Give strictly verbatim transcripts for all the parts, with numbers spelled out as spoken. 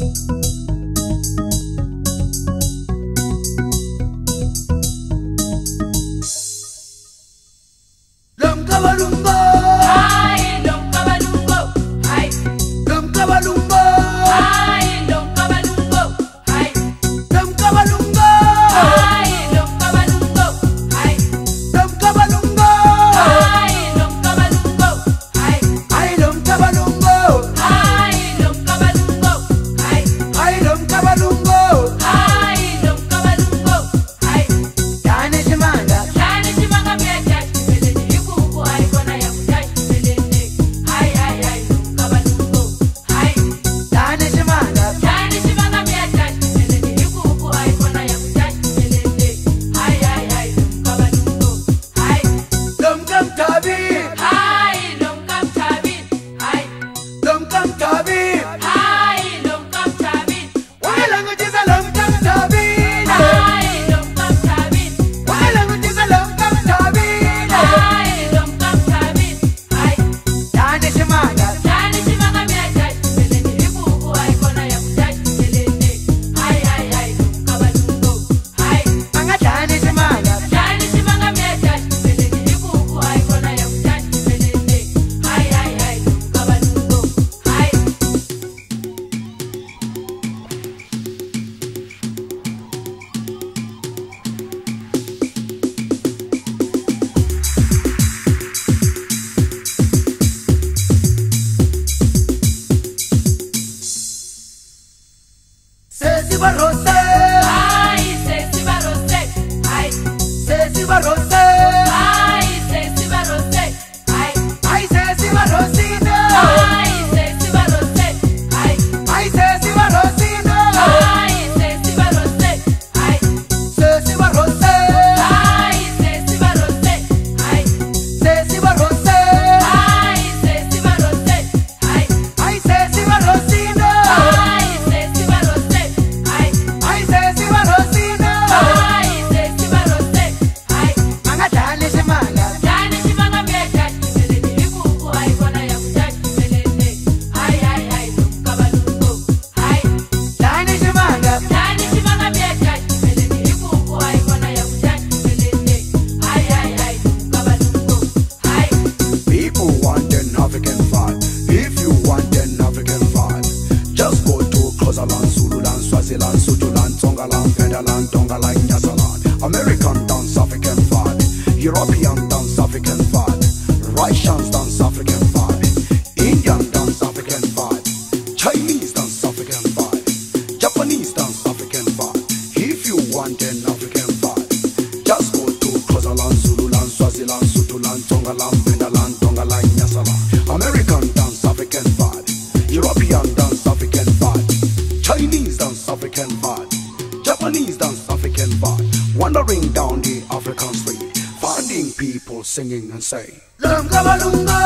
Singing and say, Lunga balunga,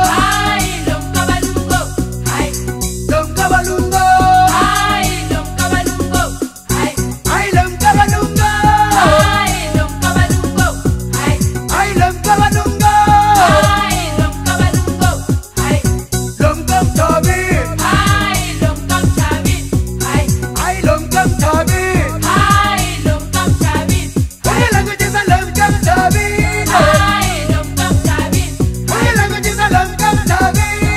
ay, lunga balungo, ay, lunga balunga, ay, lunga balungo, ay, ay, lunga balunga, ay, lunga balungo, ay, ay, lunga balunga, ay, lunga balungo, ay, lunga tabi, ay, lunga tabi, ay, ay, lunga tabi, ay, lunga tabi, ay, lunga jisa lunga tabi, ay. Tabi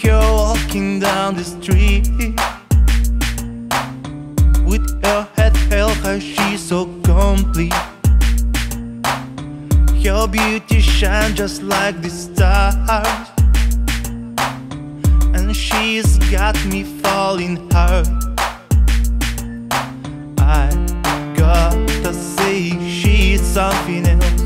you're walking down the street with your head held high, she's so complete. Your beauty shines just like the stars, and she's got me falling hard. I gotta say she's something else.